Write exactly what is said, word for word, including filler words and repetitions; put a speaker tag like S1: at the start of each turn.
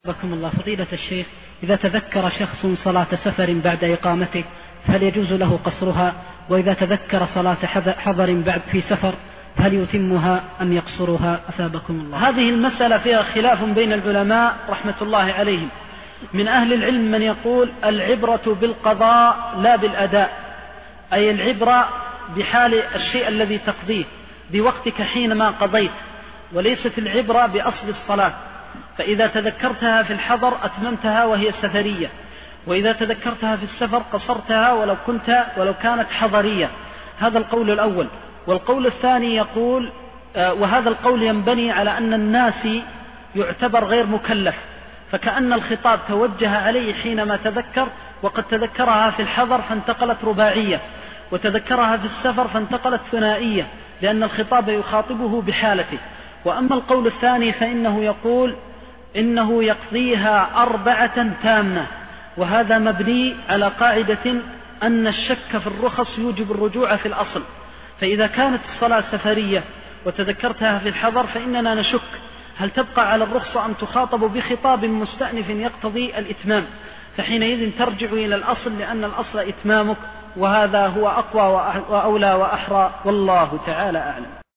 S1: بكم الله فضيلة الشيخ، إذا تذكر شخص صلاة سفر بعد إقامته فهل يجوز له قصرها؟ وإذا تذكر صلاة حضر بعد في سفر فهل يتمها أم يقصرها؟ أثابكم الله.
S2: هذه المسألة فيها خلاف بين العلماء رحمة الله عليهم. من أهل العلم من يقول العبرة بالقضاء لا بالأداء، أي العبرة بحال الشيء الذي تقضيه بوقتك حينما قضيت، وليست العبرة بأصل الصلاة. فإذا تذكرتها في الحضر أتممتها وهي سفرية، وإذا تذكرتها في السفر قصرتها ولو كنت ولو كانت حضرية. هذا القول الأول. والقول الثاني يقول آه وهذا القول ينبني على أن الناسي يعتبر غير مكلف، فكأن الخطاب توجه عليه حينما تذكر، وقد تذكرها في الحضر فانتقلت رباعية، وتذكرها في السفر فانتقلت ثنائية، لأن الخطاب يخاطبه بحالته. وأما القول الثاني فإنه يقول إنه يقضيها أربعة تامة، وهذا مبني على قاعدة أن الشك في الرخص يوجب الرجوع في الأصل. فإذا كانت الصلاة سفرية وتذكرتها في الحضر فإننا نشك هل تبقى على الرخصة أم تخاطب بخطاب مستأنف يقتضي الإتمام، فحينئذ ترجع إلى الأصل، لأن الأصل إتمامك، وهذا هو أقوى وأولى وأحرى، والله تعالى أعلم.